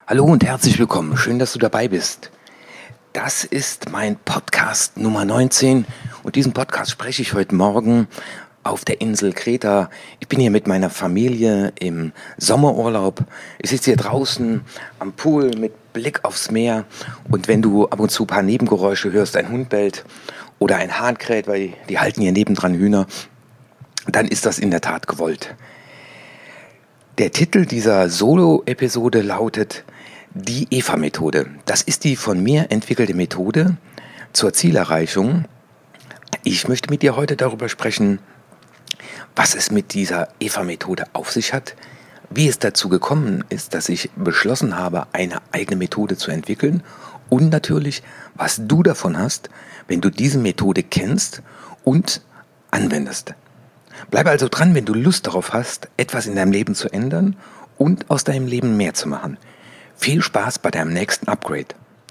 Hallo und herzlich willkommen. Schön, dass du dabei bist. Das ist mein Podcast Nummer 19 und diesen Podcast spreche ich heute Morgen auf der Insel Kreta. Ich bin hier mit meiner Familie im Sommerurlaub. Ich sitze hier draußen am Pool mit Blick aufs Meer und wenn du ab und zu ein paar Nebengeräusche hörst, ein Hund bellt oder ein Hahn kräht, weil die halten hier nebendran Hühner, dann ist das in der Tat gewollt. Der Titel dieser Solo-Episode lautet Die EVA-Methode. Das ist die von mir entwickelte Methode zur Zielerreichung. Ich möchte mit dir heute darüber sprechen, was es mit dieser EVA-Methode auf sich hat, wie es dazu gekommen ist, dass ich beschlossen habe, eine eigene Methode zu entwickeln und natürlich, was du davon hast, wenn du diese Methode kennst und anwendest. Bleibe also dran, wenn du Lust darauf hast, etwas in deinem Leben zu ändern und aus deinem Leben mehr zu machen. Viel Spaß bei deinem nächsten Upgrade.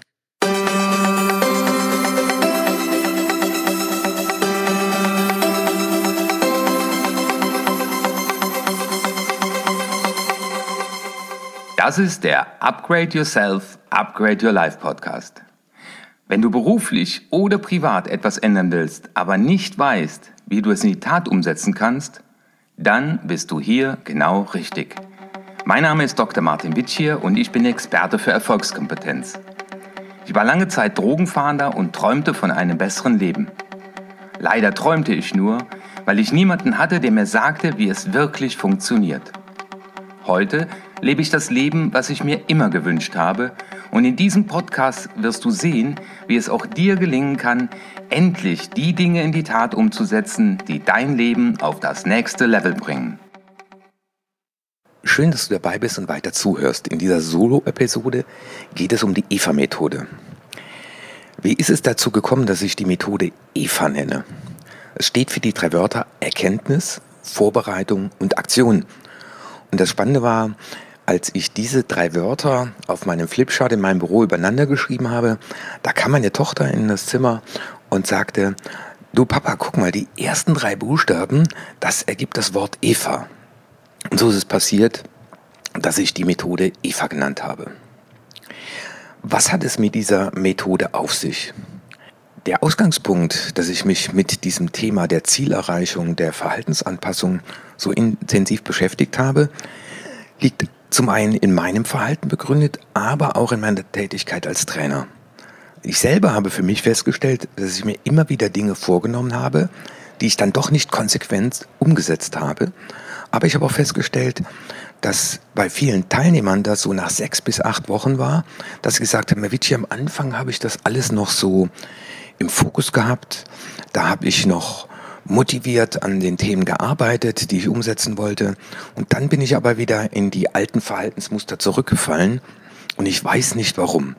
Das ist der Upgrade Yourself, Upgrade Your Life Podcast. Wenn du beruflich oder privat etwas ändern willst, aber nicht weißt, wie du es in die Tat umsetzen kannst, dann bist du hier genau richtig. Mein Name ist Dr. Martin Witschier und ich bin Experte für Erfolgskompetenz. Ich war lange Zeit Drogenfahnder und träumte von einem besseren Leben. Leider träumte ich nur, weil ich niemanden hatte, der mir sagte, wie es wirklich funktioniert. Heute lebe ich das Leben, was ich mir immer gewünscht habe, und in diesem Podcast wirst du sehen, wie es auch dir gelingen kann, endlich die Dinge in die Tat umzusetzen, die dein Leben auf das nächste Level bringen. Schön, dass du dabei bist und weiter zuhörst. In dieser Solo-Episode geht es um die EVA-Methode. Wie ist es dazu gekommen, dass ich die Methode EVA nenne? Es steht für die 3 Wörter Erkenntnis, Vorbereitung und Aktion. Und das Spannende war, als ich diese 3 Wörter auf meinem Flipchart in meinem Büro übereinander geschrieben habe, da kam meine Tochter in das Zimmer und sagte, du Papa, guck mal, die ersten 3 Buchstaben, das ergibt das Wort Eva. Und so ist es passiert, dass ich die Methode EVA genannt habe. Was hat es mit dieser Methode auf sich? Der Ausgangspunkt, dass ich mich mit diesem Thema der Zielerreichung, der Verhaltensanpassung so intensiv beschäftigt habe, liegt zum einen in meinem Verhalten begründet, aber auch in meiner Tätigkeit als Trainer. Ich selber habe für mich festgestellt, dass ich mir immer wieder Dinge vorgenommen habe, die ich dann doch nicht konsequent umgesetzt habe. Aber ich habe auch festgestellt, dass bei vielen Teilnehmern das so nach 6 bis 8 Wochen war, dass sie gesagt haben, Herr Witschier, am Anfang habe ich das alles noch so im Fokus gehabt. Da habe ich noch motiviert an den Themen gearbeitet, die ich umsetzen wollte. Und dann bin ich aber wieder in die alten Verhaltensmuster zurückgefallen und ich weiß nicht warum.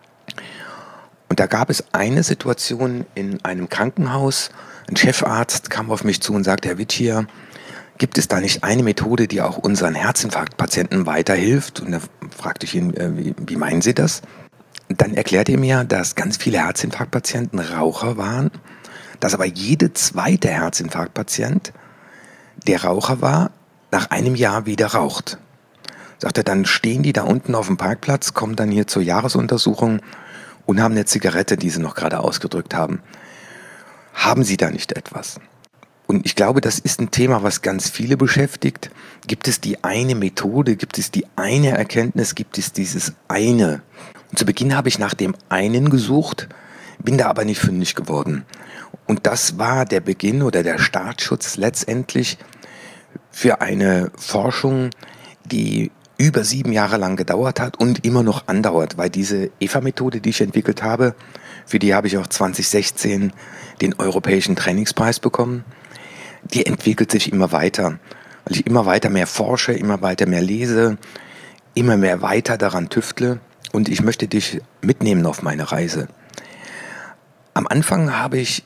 Und da gab es eine Situation in einem Krankenhaus. Ein Chefarzt kam auf mich zu und sagte, Herr Witschier, gibt es da nicht eine Methode, die auch unseren Herzinfarktpatienten weiterhilft? Und da fragte ich ihn, wie meinen Sie das? Und dann erklärte er mir, dass ganz viele Herzinfarktpatienten Raucher waren, dass aber jede zweite Herzinfarktpatient, der Raucher war, nach einem Jahr wieder raucht. Sagt er, dann stehen die da unten auf dem Parkplatz, kommen dann hier zur Jahresuntersuchung und haben eine Zigarette, die sie noch gerade ausgedrückt haben. Haben Sie da nicht etwas? Und ich glaube, das ist ein Thema, was ganz viele beschäftigt. Gibt es die eine Methode? Gibt es die eine Erkenntnis? Gibt es dieses eine? Und zu Beginn habe ich nach dem einen gesucht, bin da aber nicht fündig geworden. Und das war der Beginn oder der Startschutz letztendlich für eine Forschung, die über 7 Jahre lang gedauert hat und immer noch andauert, weil diese EVA-Methode, die ich entwickelt habe, für die habe ich auch 2016 den Europäischen Trainingspreis bekommen, die entwickelt sich immer weiter, weil ich immer weiter mehr forsche, immer weiter mehr lese, immer mehr weiter daran tüftle und ich möchte dich mitnehmen auf meine Reise. Am Anfang habe ich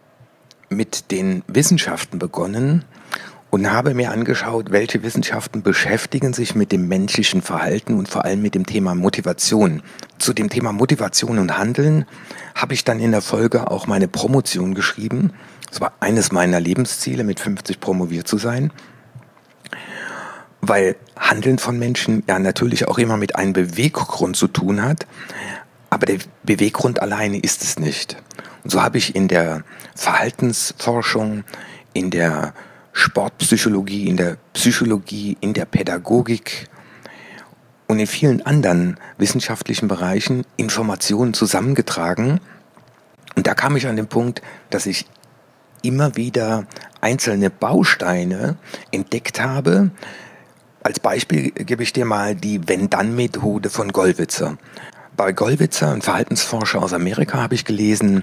mit den Wissenschaften begonnen und habe mir angeschaut, welche Wissenschaften beschäftigen sich mit dem menschlichen Verhalten und vor allem mit dem Thema Motivation. Zu dem Thema Motivation und Handeln habe ich dann in der Folge auch meine Promotion geschrieben. Es war eines meiner Lebensziele, mit 50 promoviert zu sein. weil Handeln von Menschen ja natürlich auch immer mit einem Beweggrund zu tun hat, aber der Beweggrund alleine ist es nicht. Und so habe ich in der Verhaltensforschung, in der Sportpsychologie, in der Psychologie, in der Pädagogik und in vielen anderen wissenschaftlichen Bereichen Informationen zusammengetragen. Und da kam ich an den Punkt, dass ich immer wieder einzelne Bausteine entdeckt habe. Als Beispiel gebe ich dir mal die Wenn-Dann-Methode von Gollwitzer. Bei Gollwitzer, ein Verhaltensforscher aus Amerika, habe ich gelesen,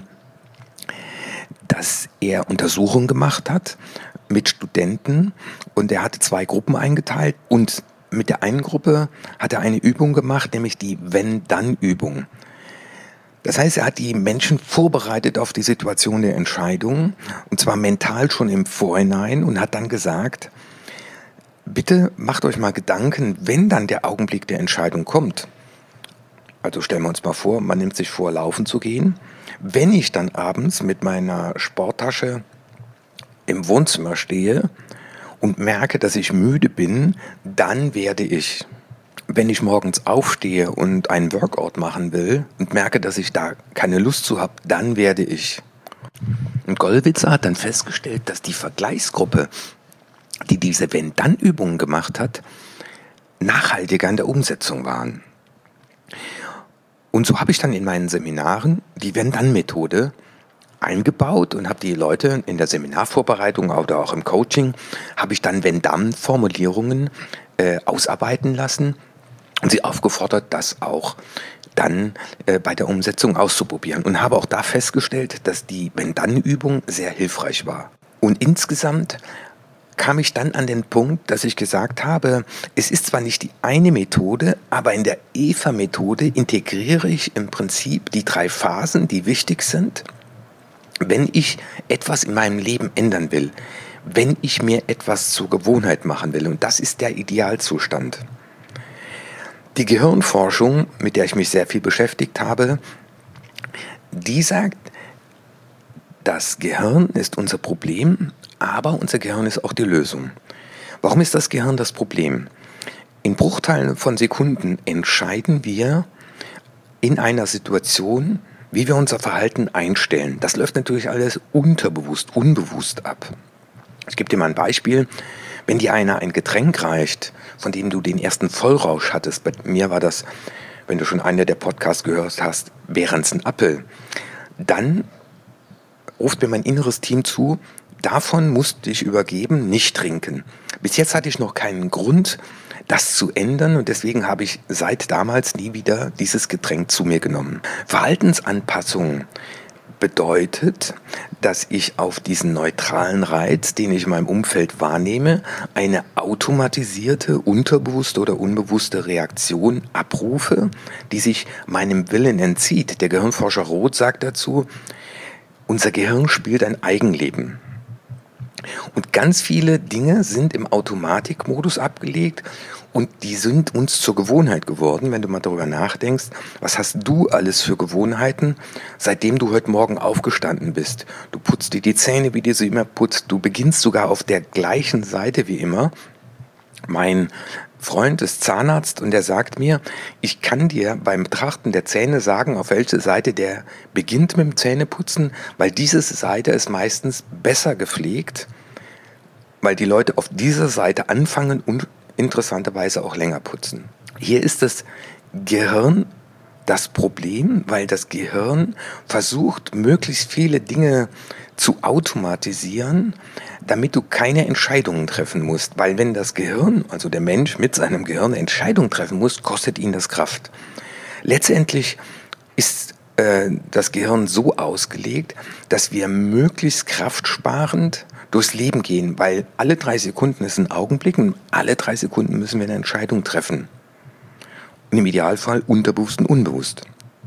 dass er Untersuchungen gemacht hat mit Studenten und er hatte 2 Gruppen eingeteilt und mit der einen Gruppe hat er eine Übung gemacht, nämlich die Wenn-Dann-Übung. Das heißt, er hat die Menschen vorbereitet auf die Situation der Entscheidung und zwar mental schon im Vorhinein und hat dann gesagt, bitte macht euch mal Gedanken, wenn dann der Augenblick der Entscheidung kommt. Also stellen wir uns mal vor, man nimmt sich vor, laufen zu gehen. Wenn ich dann abends mit meiner Sporttasche im Wohnzimmer stehe und merke, dass ich müde bin, dann werde ich. Wenn ich morgens aufstehe und einen Workout machen will und merke, dass ich da keine Lust zu habe, dann werde ich. Und Gollwitzer hat dann festgestellt, dass die Vergleichsgruppe, die diese Wenn-Dann-Übungen gemacht hat, nachhaltiger in der Umsetzung waren. Und so habe ich dann in meinen Seminaren die Wenn-Dann-Methode eingebaut und habe die Leute in der Seminarvorbereitung oder auch im Coaching, habe ich dann Wenn-Dann-Formulierungen ausarbeiten lassen und sie aufgefordert, das auch dann bei der Umsetzung auszuprobieren. Und habe auch da festgestellt, dass die Wenn-Dann-Übung sehr hilfreich war. Und insgesamt kam ich dann an den Punkt, dass ich gesagt habe, es ist zwar nicht die eine Methode, aber in der EVA-Methode integriere ich im Prinzip die 3 Phasen, die wichtig sind, wenn ich etwas in meinem Leben ändern will, wenn ich mir etwas zur Gewohnheit machen will. Und das ist der Idealzustand. Die Gehirnforschung, mit der ich mich sehr viel beschäftigt habe, die sagt, das Gehirn ist unser Problem, aber unser Gehirn ist auch die Lösung. Warum ist das Gehirn das Problem? In Bruchteilen von Sekunden entscheiden wir in einer Situation, wie wir unser Verhalten einstellen. Das läuft natürlich alles unterbewusst, unbewusst ab. Ich gebe dir mal ein Beispiel. Wenn dir einer ein Getränk reicht, von dem du den ersten Vollrausch hattest, bei mir war das, wenn du schon einen der Podcasts gehört hast, wäre es ein Apfel, dann ruft mir mein inneres Team zu, davon musst du dich übergeben, nicht trinken. Bis jetzt hatte ich noch keinen Grund, das zu ändern und deswegen habe ich seit damals nie wieder dieses Getränk zu mir genommen. Verhaltensanpassung bedeutet, dass ich auf diesen neutralen Reiz, den ich in meinem Umfeld wahrnehme, eine automatisierte, unterbewusste oder unbewusste Reaktion abrufe, die sich meinem Willen entzieht. Der Gehirnforscher Roth sagt dazu, unser Gehirn spielt ein Eigenleben. Und ganz viele Dinge sind im Automatikmodus abgelegt und die sind uns zur Gewohnheit geworden, wenn du mal darüber nachdenkst, was hast du alles für Gewohnheiten, seitdem du heute Morgen aufgestanden bist. Du putzt dir die Zähne, wie du sie immer putzt, du beginnst sogar auf der gleichen Seite wie immer. Mein Freund ist Zahnarzt und der sagt mir, ich kann dir beim Betrachten der Zähne sagen, auf welche Seite der beginnt mit dem Zähneputzen, weil diese Seite ist meistens besser gepflegt, weil die Leute auf dieser Seite anfangen und interessanterweise auch länger putzen. Hier ist das Gehirn das Problem, weil das Gehirn versucht, möglichst viele Dinge zu automatisieren, damit du keine Entscheidungen treffen musst. Weil wenn das Gehirn, also der Mensch mit seinem Gehirn eine Entscheidung treffen muss, kostet ihn das Kraft. Letztendlich ist das Gehirn so ausgelegt, dass wir möglichst kraftsparend durchs Leben gehen, weil alle 3 Sekunden ist ein Augenblick und alle 3 Sekunden müssen wir eine Entscheidung treffen. Und im Idealfall unterbewusst und unbewusst.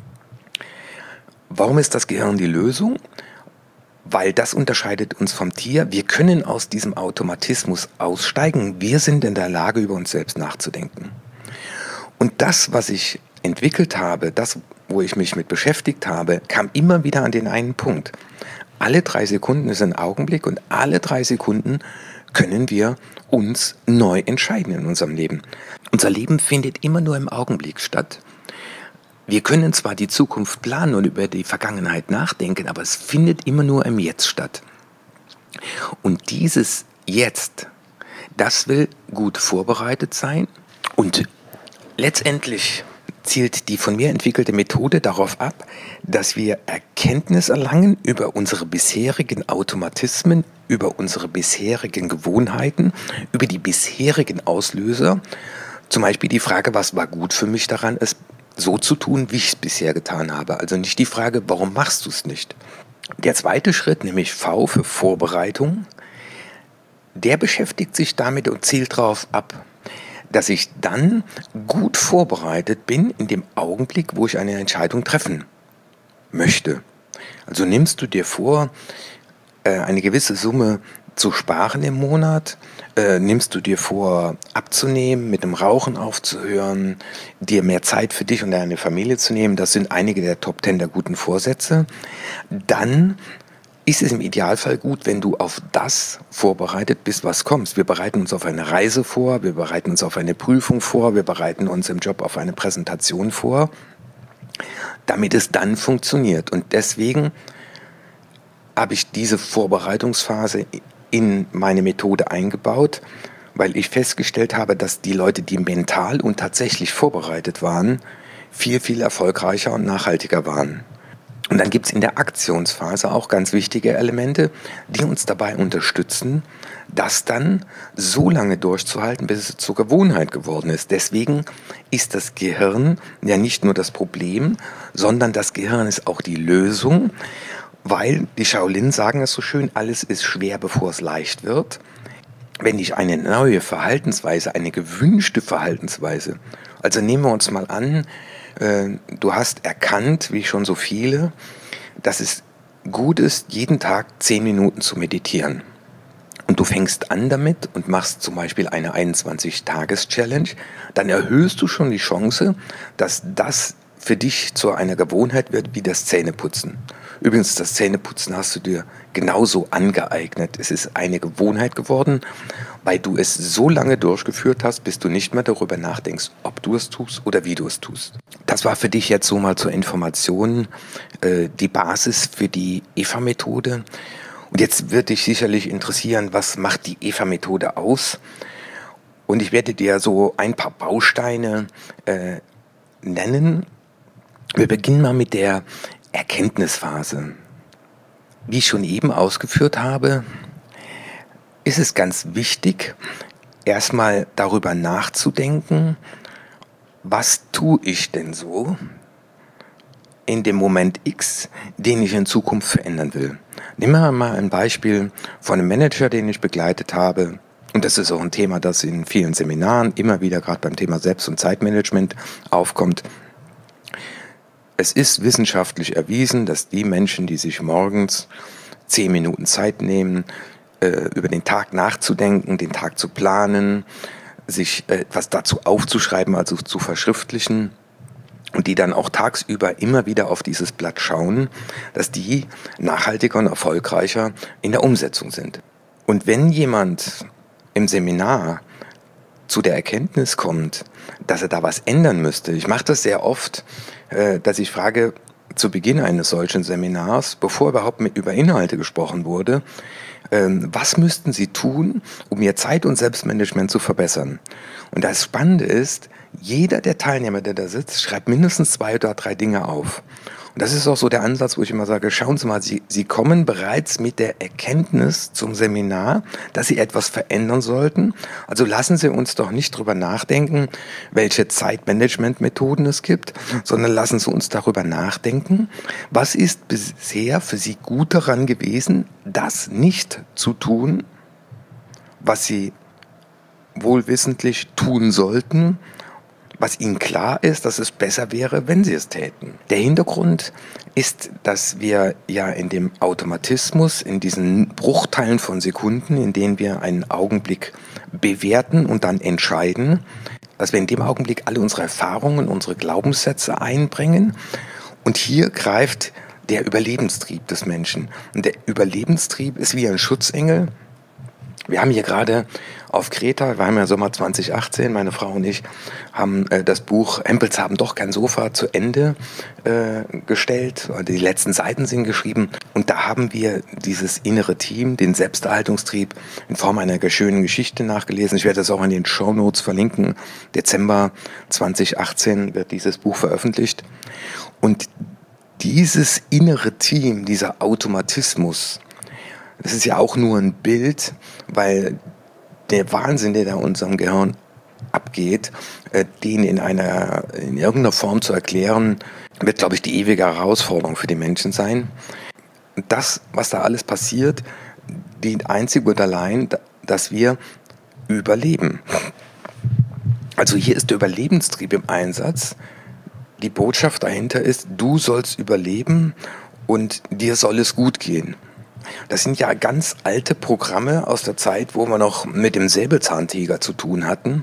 Warum ist das Gehirn die Lösung? Weil das unterscheidet uns vom Tier. Wir können aus diesem Automatismus aussteigen. Wir sind in der Lage, über uns selbst nachzudenken. Und das, was ich entwickelt habe, das, wo ich mich mit beschäftigt habe, kam immer wieder an den einen Punkt. Alle 3 Sekunden ist ein Augenblick und alle 3 Sekunden können wir uns neu entscheiden in unserem Leben. Unser Leben findet immer nur im Augenblick statt. Wir können zwar die Zukunft planen und über die Vergangenheit nachdenken, aber es findet immer nur im Jetzt statt. Und dieses Jetzt, das will gut vorbereitet sein und letztendlich zielt die von mir entwickelte Methode darauf ab, dass wir Erkenntnis erlangen über unsere bisherigen Automatismen, über unsere bisherigen Gewohnheiten, über die bisherigen Auslöser. Zum Beispiel die Frage, was war gut für mich daran, es so zu tun, wie ich es bisher getan habe. Also nicht die Frage, warum machst du es nicht? Der zweite Schritt, nämlich V für Vorbereitung, der beschäftigt sich damit und zielt darauf ab, dass ich dann gut vorbereitet bin in dem Augenblick, wo ich eine Entscheidung treffen möchte. Also nimmst du dir vor, eine gewisse Summe zu sparen im Monat, nimmst du dir vor, abzunehmen, mit dem Rauchen aufzuhören, dir mehr Zeit für dich und deine Familie zu nehmen, das sind einige der Top 10 der guten Vorsätze, dann ist es im Idealfall gut, wenn du auf das vorbereitet bist, was kommst. Wir bereiten uns auf eine Reise vor, wir bereiten uns auf eine Prüfung vor, wir bereiten uns im Job auf eine Präsentation vor, damit es dann funktioniert. Und deswegen habe ich diese Vorbereitungsphase in meine Methode eingebaut, weil ich festgestellt habe, dass die Leute, die mental und tatsächlich vorbereitet waren, viel, viel erfolgreicher und nachhaltiger waren. Und dann gibt es in der Aktionsphase auch ganz wichtige Elemente, die uns dabei unterstützen, das dann so lange durchzuhalten, bis es zur Gewohnheit geworden ist. Deswegen ist das Gehirn ja nicht nur das Problem, sondern das Gehirn ist auch die Lösung, weil die Shaolin sagen es so schön, alles ist schwer, bevor es leicht wird. Wenn ich eine neue Verhaltensweise, eine gewünschte Verhaltensweise, also nehmen wir uns mal an, du hast erkannt, wie schon so viele, dass es gut ist, jeden Tag 10 Minuten zu meditieren. Und du fängst an damit und machst zum Beispiel eine 21-Tages-Challenge, dann erhöhst du schon die Chance, dass das für dich zu einer Gewohnheit wird wie das Zähneputzen. Übrigens, das Zähneputzen hast du dir genauso angeeignet. Es ist eine Gewohnheit geworden, weil du es so lange durchgeführt hast, bis du nicht mehr darüber nachdenkst, ob du es tust oder wie du es tust. Das war für dich jetzt so mal zur Information die Basis für die EVA-Methode. Und jetzt wird dich sicherlich interessieren, was macht die EVA-Methode aus? Und ich werde dir so ein paar Bausteine nennen. Wir beginnen mal mit der Erkenntnisphase. Wie ich schon eben ausgeführt habe, ist es ganz wichtig, erstmal darüber nachzudenken, was tue ich denn so in dem Moment X, den ich in Zukunft verändern will. Nehmen wir mal ein Beispiel von einem Manager, den ich begleitet habe. Und das ist auch ein Thema, das in vielen Seminaren immer wieder gerade beim Thema Selbst- und Zeitmanagement aufkommt. Es ist wissenschaftlich erwiesen, dass die Menschen, die sich morgens 10 Minuten Zeit nehmen, über den Tag nachzudenken, den Tag zu planen, sich etwas dazu aufzuschreiben, also zu verschriftlichen, und die dann auch tagsüber immer wieder auf dieses Blatt schauen, dass die nachhaltiger und erfolgreicher in der Umsetzung sind. Und wenn jemand im Seminar zu der Erkenntnis kommt, dass er da was ändern müsste, ich mache das sehr oft, dass ich frage zu Beginn eines solchen Seminars, bevor überhaupt über Inhalte gesprochen wurde, was müssten Sie tun, um Ihr Zeit- und Selbstmanagement zu verbessern? Und das Spannende ist, jeder der Teilnehmer, der da sitzt, schreibt mindestens 2 oder 3 Dinge auf. Und das ist auch so der Ansatz, wo ich immer sage, schauen Sie mal, Sie kommen bereits mit der Erkenntnis zum Seminar, dass Sie etwas verändern sollten. Also lassen Sie uns doch nicht drüber nachdenken, welche Zeitmanagement-Methoden es gibt, sondern lassen Sie uns darüber nachdenken, was ist bisher für Sie gut daran gewesen, das nicht zu tun, was Sie wohlwissentlich tun sollten, was ihnen klar ist, dass es besser wäre, wenn sie es täten. Der Hintergrund ist, dass wir ja in dem Automatismus, in diesen Bruchteilen von Sekunden, in denen wir einen Augenblick bewerten und dann entscheiden, dass wir in dem Augenblick alle unsere Erfahrungen, unsere Glaubenssätze einbringen. Und hier greift der Überlebenstrieb des Menschen. Und der Überlebenstrieb ist wie ein Schutzengel. Wir haben hier gerade auf Kreta, wir haben ja Sommer 2018, meine Frau und ich haben das Buch Hempels haben doch kein Sofa zu Ende gestellt. Die letzten Seiten sind geschrieben und da haben wir dieses innere Team, den Selbsterhaltungstrieb in Form einer schönen Geschichte nachgelesen. Ich werde das auch in den Shownotes verlinken. Dezember 2018 wird dieses Buch veröffentlicht und dieses innere Team, dieser Automatismus, das ist ja auch nur ein Bild, weil der Wahnsinn, der da in unserem Gehirn abgeht, den in irgendeiner Form zu erklären, wird, glaube ich, die ewige Herausforderung für die Menschen sein. Das, was da alles passiert, dient einzig und allein, dass wir überleben. Also hier ist der Überlebenstrieb im Einsatz. Die Botschaft dahinter ist, du sollst überleben und dir soll es gut gehen. Das sind ja ganz alte Programme aus der Zeit, wo wir noch mit dem Säbelzahntiger zu tun hatten.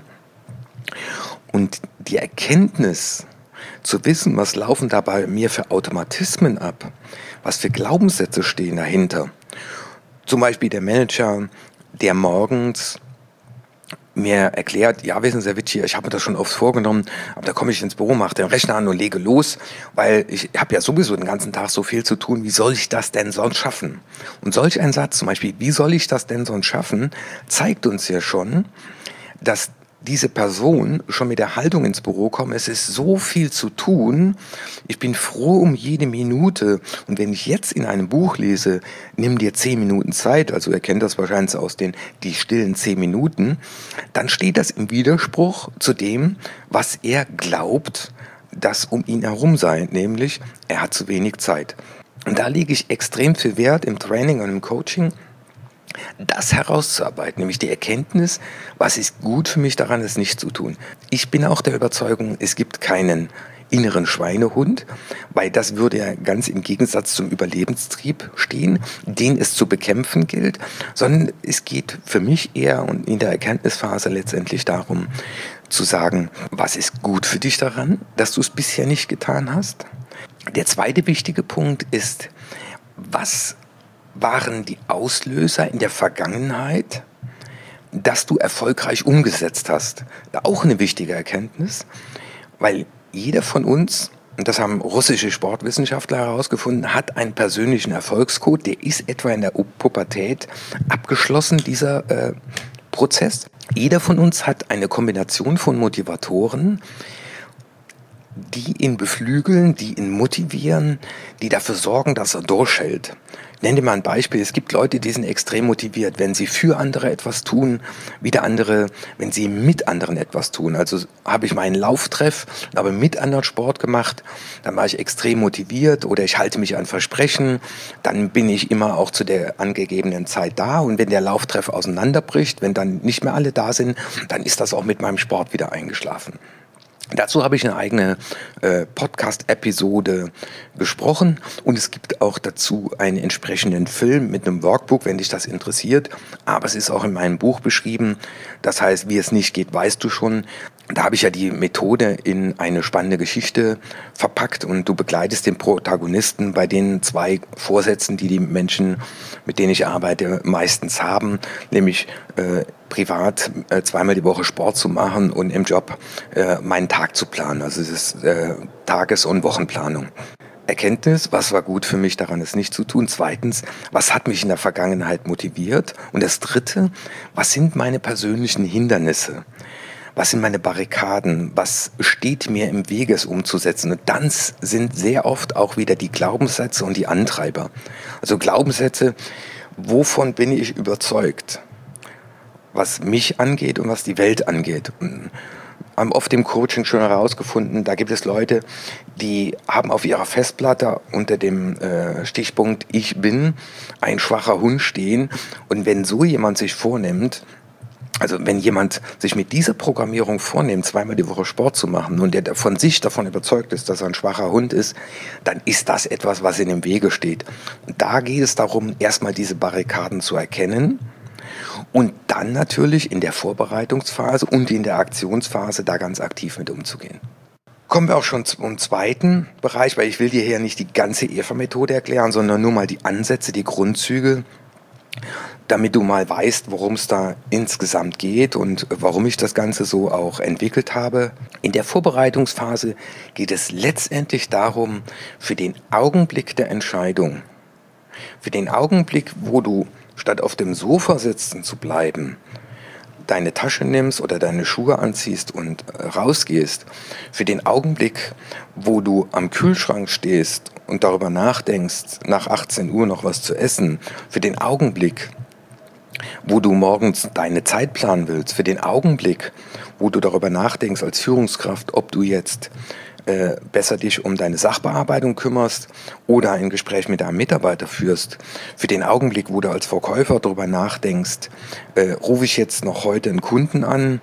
Und die Erkenntnis, zu wissen, was laufen da bei mir für Automatismen ab, was für Glaubenssätze stehen dahinter. Zum Beispiel der Manager, der morgens mir erklärt, ja, wissen Sie, Herr Witsch, ich habe mir das schon oft vorgenommen, aber da komme ich ins Büro, mache den Rechner an und lege los, weil ich habe ja sowieso den ganzen Tag so viel zu tun, wie soll ich das denn sonst schaffen? Und solch ein Satz, zum Beispiel, wie soll ich das denn sonst schaffen, zeigt uns ja schon, dass diese Person schon mit der Haltung ins Büro kommt, es ist so viel zu tun, ich bin froh um jede Minute und wenn ich jetzt in einem Buch lese, nimm dir 10 Minuten Zeit, also ihr kennt das wahrscheinlich aus die stillen 10 Minuten, dann steht das im Widerspruch zu dem, was er glaubt, dass um ihn herum sei, nämlich er hat zu wenig Zeit. Und da lege ich extrem viel Wert im Training und im Coaching, das herauszuarbeiten, nämlich die Erkenntnis, was ist gut für mich daran, es nicht zu tun. Ich bin auch der Überzeugung, es gibt keinen inneren Schweinehund, weil das würde ja ganz im Gegensatz zum Überlebenstrieb stehen, den es zu bekämpfen gilt, sondern es geht für mich eher und in der Erkenntnisphase letztendlich darum, zu sagen, was ist gut für dich daran, dass du es bisher nicht getan hast. Der zweite wichtige Punkt ist, was waren die Auslöser in der Vergangenheit, dass du erfolgreich umgesetzt hast. Auch eine wichtige Erkenntnis, weil jeder von uns, und das haben russische Sportwissenschaftler herausgefunden, hat einen persönlichen Erfolgscode, der ist etwa in der Pubertät abgeschlossen, dieser Prozess. Jeder von uns hat eine Kombination von Motivatoren, die ihn beflügeln, die ihn motivieren, die dafür sorgen, dass er durchhält. Ich nenne dir mal ein Beispiel. Es gibt Leute, die sind extrem motiviert, wenn sie für andere etwas tun, wieder andere, wenn sie mit anderen etwas tun. Also habe ich meinen Lauftreff, aber mit anderen Sport gemacht, dann war ich extrem motiviert oder ich halte mich an Versprechen, dann bin ich immer auch zu der angegebenen Zeit da und wenn der Lauftreff auseinanderbricht, wenn dann nicht mehr alle da sind, dann ist das auch mit meinem Sport wieder eingeschlafen. Dazu habe ich eine eigene Podcast-Episode besprochen und es gibt auch dazu einen entsprechenden Film mit einem Workbook, wenn dich das interessiert. Aber es ist auch in meinem Buch beschrieben. Das heißt, wie es nicht geht, weißt du schon. Da habe ich ja die Methode in eine spannende Geschichte verpackt und du begleitest den Protagonisten bei den 2 Vorsätzen, die die Menschen, mit denen ich arbeite, meistens haben, nämlich privat 2-mal die Woche Sport zu machen und im Job meinen Tag zu planen. Also es ist Tages- und Wochenplanung. Erkenntnis, was war gut für mich daran, es nicht zu tun. 2, was hat mich in der Vergangenheit motiviert? Und das 3, was sind meine persönlichen Hindernisse? Was sind meine Barrikaden? Was steht mir im Wege, es umzusetzen? Und dann sind sehr oft auch wieder die Glaubenssätze und die Antreiber. Also Glaubenssätze, wovon bin ich überzeugt? Was mich angeht und was die Welt angeht. Und haben oft im Coaching schon herausgefunden, da gibt es Leute, die haben auf ihrer Festplatte unter dem Stichpunkt Ich bin ein schwacher Hund stehen. Und wenn so jemand sich vornimmt, also wenn jemand sich mit dieser Programmierung vornimmt, 2-mal die Woche Sport zu machen und der von sich davon überzeugt ist, dass er ein schwacher Hund ist, dann ist das etwas, was in dem Wege steht. Und da geht es darum, erstmal diese Barrikaden zu erkennen und dann natürlich in der Vorbereitungsphase und in der Aktionsphase da ganz aktiv mit umzugehen. Kommen wir auch schon zum zweiten Bereich, weil ich will dir hier nicht die ganze EFA-Methode erklären, sondern nur mal die Ansätze, die Grundzüge. damit du mal weißt, worum es da insgesamt geht und warum ich das Ganze so auch entwickelt habe. In der Vorbereitungsphase geht es letztendlich darum, für den Augenblick der Entscheidung, für den Augenblick, wo du statt auf dem Sofa sitzen zu bleiben, deine Tasche nimmst oder deine Schuhe anziehst und rausgehst, für den Augenblick, wo du am Kühlschrank stehst und darüber nachdenkst, nach 18 Uhr noch was zu essen, für den Augenblick, wo du morgens deine Zeit planen willst, für den Augenblick, wo du darüber nachdenkst als Führungskraft, ob du jetzt besser dich um deine Sachbearbeitung kümmerst oder ein Gespräch mit deinem Mitarbeiter führst, für den Augenblick, wo du als Verkäufer darüber nachdenkst, rufe ich jetzt noch heute einen Kunden an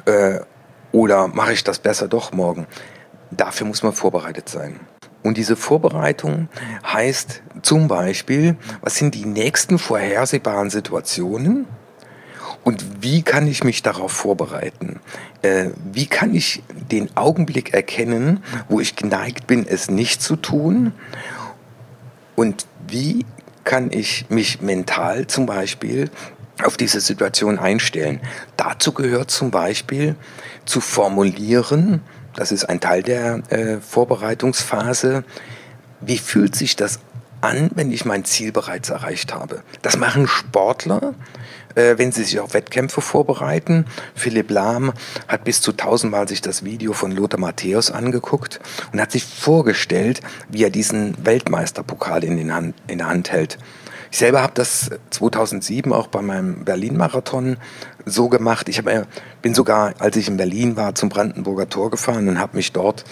oder mache ich das besser doch morgen. Dafür muss man vorbereitet sein. Und diese Vorbereitung heißt zum Beispiel, was sind die nächsten vorhersehbaren Situationen und wie kann ich mich darauf vorbereiten? Wie kann ich den Augenblick erkennen, wo ich geneigt bin, es nicht zu tun? Und wie kann ich mich mental zum Beispiel auf diese Situation einstellen? Dazu gehört zum Beispiel zu formulieren, das ist ein Teil der Vorbereitungsphase, wie fühlt sich das an, wenn ich mein Ziel bereits erreicht habe? Das machen Sportler, wenn sie sich auf Wettkämpfe vorbereiten. Philipp Lahm hat bis zu 1000-mal sich das Video von Lothar Matthäus angeguckt und hat sich vorgestellt, wie er diesen Weltmeisterpokal in der Hand hält. Ich selber habe das 2007 auch bei meinem Berlin-Marathon so gemacht. Bin sogar, als ich in Berlin war, zum Brandenburger Tor gefahren und habe mich dort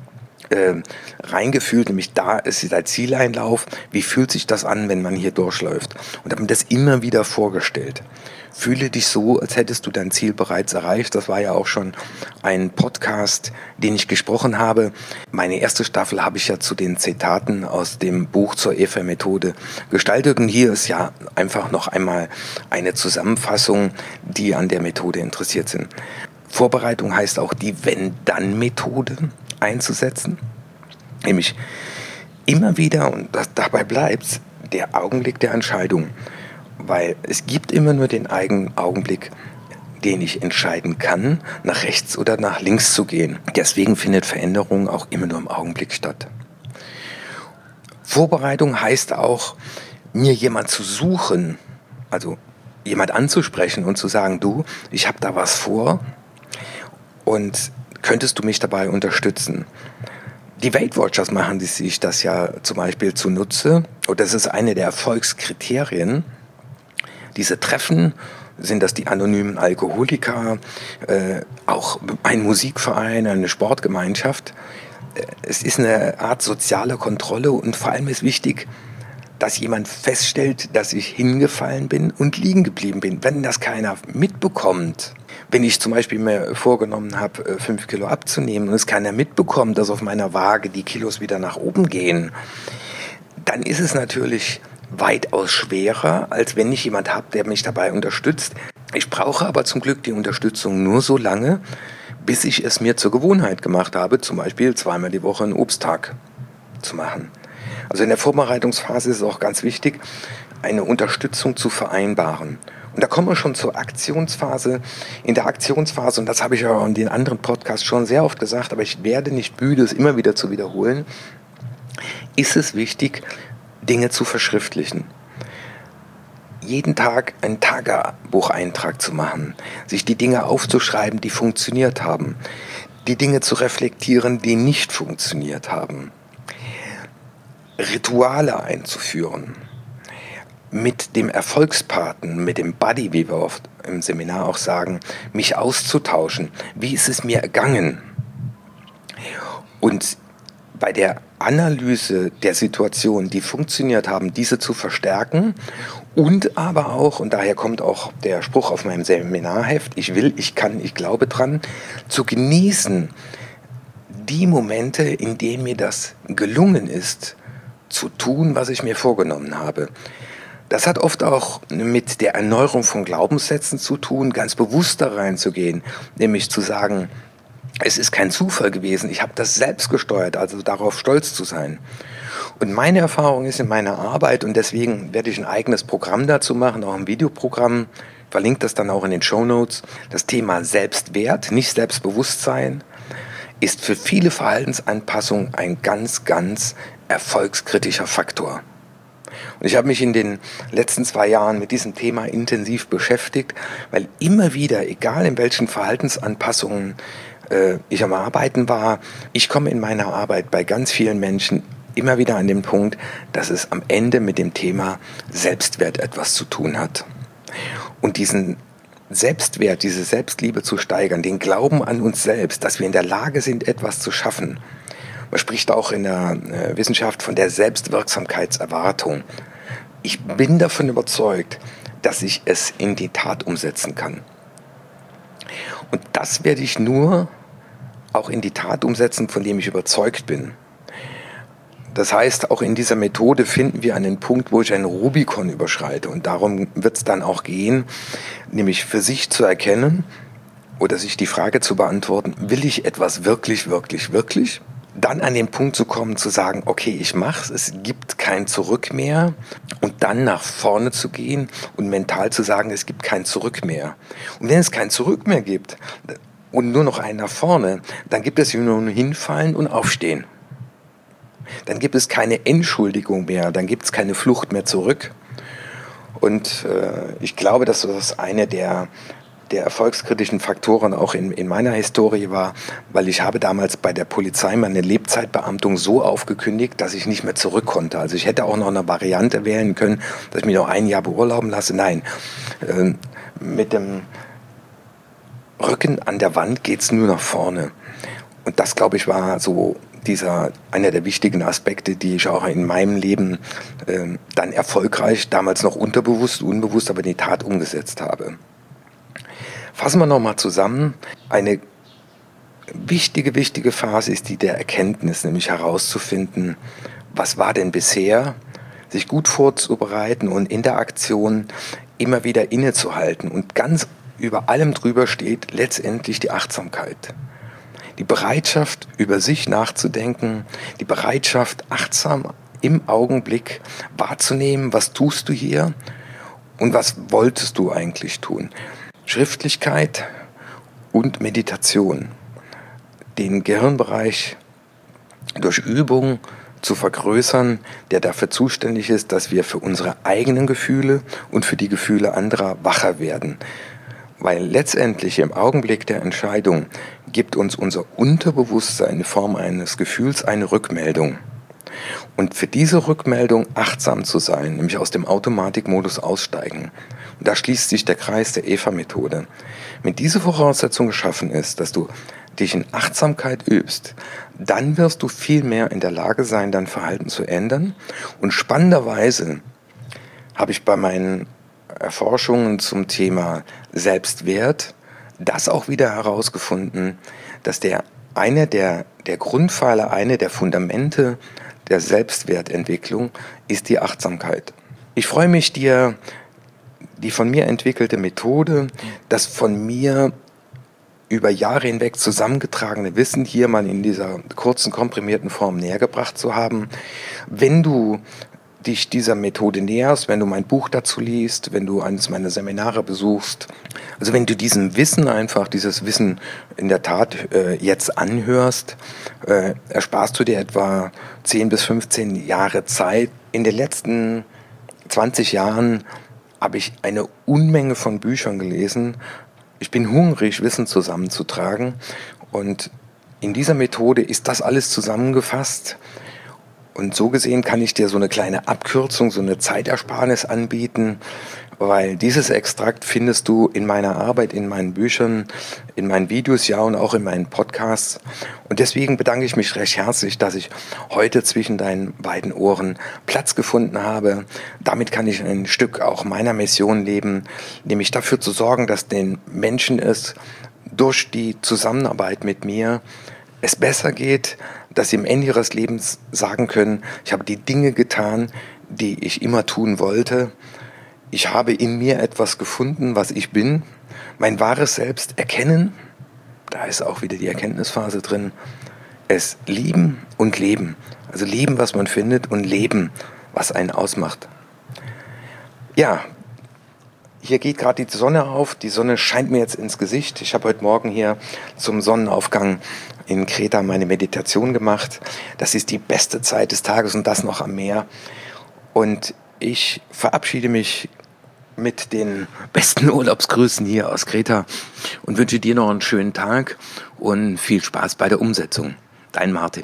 reingefühlt, nämlich da ist der Zieleinlauf, wie fühlt sich das an, wenn man hier durchläuft, und habe mir das immer wieder vorgestellt. Fühle dich so, als hättest du dein Ziel bereits erreicht. Das war ja auch schon ein Podcast, den ich gesprochen habe. Meine erste Staffel habe ich ja zu den Zitaten aus dem Buch zur EFA-Methode gestaltet und hier ist ja einfach noch einmal eine Zusammenfassung, die an der Methode interessiert sind. Vorbereitung heißt auch die Wenn-Dann-Methode einzusetzen, nämlich immer wieder, und dabei bleibt der Augenblick der Entscheidung, weil es gibt immer nur den eigenen Augenblick, den ich entscheiden kann, nach rechts oder nach links zu gehen. Deswegen findet Veränderung auch immer nur im Augenblick statt. Vorbereitung heißt auch, mir jemand zu suchen, also jemand anzusprechen und zu sagen, du, ich habe da was vor und könntest du mich dabei unterstützen? Die Weight Watchers machen sich das ja zum Beispiel zunutze, und das ist eine der Erfolgskriterien. Diese Treffen, sind das die anonymen Alkoholiker, auch ein Musikverein, eine Sportgemeinschaft. Es ist eine Art soziale Kontrolle und vor allem ist wichtig, dass jemand feststellt, dass ich hingefallen bin und liegen geblieben bin. Wenn das keiner mitbekommt, wenn ich zum Beispiel mir vorgenommen habe, 5 Kilo abzunehmen und es keiner mitbekommt, dass auf meiner Waage die Kilos wieder nach oben gehen, dann ist es natürlich weitaus schwerer, als wenn ich jemand habe, der mich dabei unterstützt. Ich brauche aber zum Glück die Unterstützung nur so lange, bis ich es mir zur Gewohnheit gemacht habe, zum Beispiel 2-mal die Woche einen Obsttag zu machen. Also in der Vorbereitungsphase ist es auch ganz wichtig, eine Unterstützung zu vereinbaren. Und da kommen wir schon zur Aktionsphase. In der Aktionsphase, und das habe ich ja in den anderen Podcasts schon sehr oft gesagt, aber ich werde nicht müde, es immer wieder zu wiederholen, ist es wichtig, Dinge zu verschriftlichen. Jeden Tag einen Tagebucheintrag zu machen, sich die Dinge aufzuschreiben, die funktioniert haben, die Dinge zu reflektieren, die nicht funktioniert haben, Rituale einzuführen, mit dem Erfolgspaten, mit dem Buddy, wie wir oft im Seminar auch sagen, mich auszutauschen. Wie ist es mir ergangen? Und bei der Analyse der Situation, die funktioniert haben, diese zu verstärken und aber auch, und daher kommt auch der Spruch auf meinem Seminarheft, ich will, ich kann, ich glaube dran, zu genießen, die Momente, in denen mir das gelungen ist, zu tun, was ich mir vorgenommen habe. Das hat oft auch mit der Erneuerung von Glaubenssätzen zu tun, ganz bewusst da reinzugehen, nämlich zu sagen, Es ist kein Zufall gewesen. Ich habe das selbst gesteuert, also darauf stolz zu sein. Und meine Erfahrung ist in meiner Arbeit, und deswegen werde ich ein eigenes Programm dazu machen, auch ein Videoprogramm, verlinke das dann auch in den Shownotes. Das Thema Selbstwert, nicht Selbstbewusstsein, ist für viele Verhaltensanpassungen ein ganz, ganz erfolgskritischer Faktor. Und ich habe mich in den letzten 2 Jahren mit diesem Thema intensiv beschäftigt, weil immer wieder, egal in welchen Verhaltensanpassungen ich am Arbeiten war, ich komme in meiner Arbeit bei ganz vielen Menschen immer wieder an den Punkt, dass es am Ende mit dem Thema Selbstwert etwas zu tun hat. Und diesen Selbstwert, diese Selbstliebe zu steigern, den Glauben an uns selbst, dass wir in der Lage sind, etwas zu schaffen. Man spricht auch in der Wissenschaft von der Selbstwirksamkeitserwartung. Ich bin davon überzeugt, dass ich es in die Tat umsetzen kann. Und das werde ich nur auch in die Tat umsetzen, von dem ich überzeugt bin. Das heißt, auch in dieser Methode finden wir einen Punkt, wo ich einen Rubikon überschreite. Und darum wird es dann auch gehen, nämlich für sich zu erkennen oder sich die Frage zu beantworten, will ich etwas wirklich, wirklich, wirklich? Dann an den Punkt zu kommen, zu sagen, okay, ich mach's, es gibt kein Zurück mehr. Und dann nach vorne zu gehen und mental zu sagen, es gibt kein Zurück mehr. Und wenn es kein Zurück mehr gibt und nur noch einen nach vorne, dann gibt es nur hinfallen und aufstehen. Dann gibt es keine Entschuldigung mehr, dann gibt es keine Flucht mehr zurück. Und ich glaube, dass das eine der erfolgskritischen Faktoren auch in meiner Historie war, weil ich habe damals bei der Polizei meine Lebzeitbeamtung so aufgekündigt, dass ich nicht mehr zurück konnte. Also ich hätte auch noch eine Variante wählen können, dass ich mich noch 1 Jahr beurlauben lasse. Nein, mit dem Rücken an der Wand geht es nur nach vorne. Und das, glaube ich, war so einer der wichtigen Aspekte, die ich auch in meinem Leben dann erfolgreich, damals noch unterbewusst, unbewusst, aber in die Tat umgesetzt habe. Fassen wir nochmal zusammen. Eine wichtige Phase ist die der Erkenntnis, nämlich herauszufinden, was war denn bisher, sich gut vorzubereiten und in der Aktion immer wieder innezuhalten. Und ganz über allem drüber steht letztendlich die Achtsamkeit. Die Bereitschaft, über sich nachzudenken, die Bereitschaft, achtsam im Augenblick wahrzunehmen, was tust du hier und was wolltest du eigentlich tun. Schriftlichkeit und Meditation, den Gehirnbereich durch Übung zu vergrößern, der dafür zuständig ist, dass wir für unsere eigenen Gefühle und für die Gefühle anderer wacher werden. Weil letztendlich im Augenblick der Entscheidung gibt uns unser Unterbewusstsein in Form eines Gefühls eine Rückmeldung. Und für diese Rückmeldung achtsam zu sein, nämlich aus dem Automatikmodus aussteigen. Und da schließt sich der Kreis der EVA-Methode. Wenn diese Voraussetzung geschaffen ist, dass du dich in Achtsamkeit übst, dann wirst du viel mehr in der Lage sein, dein Verhalten zu ändern. Und spannenderweise habe ich bei meinen Erforschungen zum Thema Selbstwert das auch wieder herausgefunden, dass eine der Grundpfeiler, eine der Fundamente der Selbstwertentwicklung ist die Achtsamkeit. Ich freue mich, dir die von mir entwickelte Methode, das von mir über Jahre hinweg zusammengetragene Wissen hier mal in dieser kurzen, komprimierten Form nähergebracht zu haben. Wenn du dich dieser Methode näherst, wenn du mein Buch dazu liest, wenn du eines meiner Seminare besuchst, also wenn du diesem Wissen einfach, dieses Wissen in der Tat jetzt anhörst, ersparst du dir etwa 10 bis 15 Jahre Zeit. In den letzten 20 Jahren habe ich eine Unmenge von Büchern gelesen. Ich bin hungrig, Wissen zusammenzutragen, und in dieser Methode ist das alles zusammengefasst. Und so gesehen kann ich dir so eine kleine Abkürzung, so eine Zeitersparnis anbieten, weil dieses Extrakt findest du in meiner Arbeit, in meinen Büchern, in meinen Videos, ja, und auch in meinen Podcasts. Und deswegen bedanke ich mich recht herzlich, dass ich heute zwischen deinen beiden Ohren Platz gefunden habe. Damit kann ich ein Stück auch meiner Mission leben, nämlich dafür zu sorgen, dass den Menschen es durch die Zusammenarbeit mit mir es besser geht, dass sie am Ende ihres Lebens sagen können, ich habe die Dinge getan, die ich immer tun wollte. Ich habe in mir etwas gefunden, was ich bin, mein wahres Selbst erkennen, da ist auch wieder die Erkenntnisphase drin, es lieben und leben. Also lieben, was man findet und leben, was einen ausmacht. Ja, hier geht gerade die Sonne auf. Die Sonne scheint mir jetzt ins Gesicht. Ich habe heute Morgen hier zum Sonnenaufgang in Kreta meine Meditation gemacht. Das ist die beste Zeit des Tages und das noch am Meer. Und ich verabschiede mich mit den besten Urlaubsgrüßen hier aus Kreta und wünsche dir noch einen schönen Tag und viel Spaß bei der Umsetzung. Dein Martin.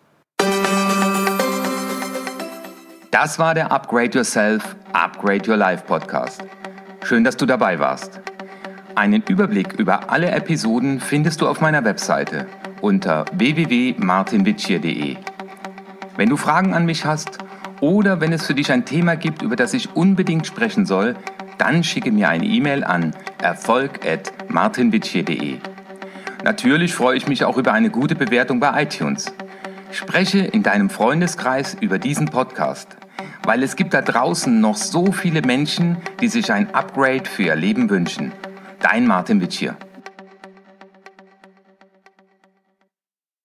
Das war der Upgrade Yourself, Upgrade Your Life Podcast. Schön, dass du dabei warst. Einen Überblick über alle Episoden findest du auf meiner Webseite unter www.martinvitsier.de. Wenn du Fragen an mich hast oder wenn es für dich ein Thema gibt, über das ich unbedingt sprechen soll, dann schicke mir eine E-Mail an erfolg@martinvitsier.de. Natürlich freue ich mich auch über eine gute Bewertung bei iTunes. Spreche in deinem Freundeskreis über diesen Podcast, weil es gibt da draußen noch so viele Menschen, die sich ein Upgrade für ihr Leben wünschen. Dein Martin Vitsier.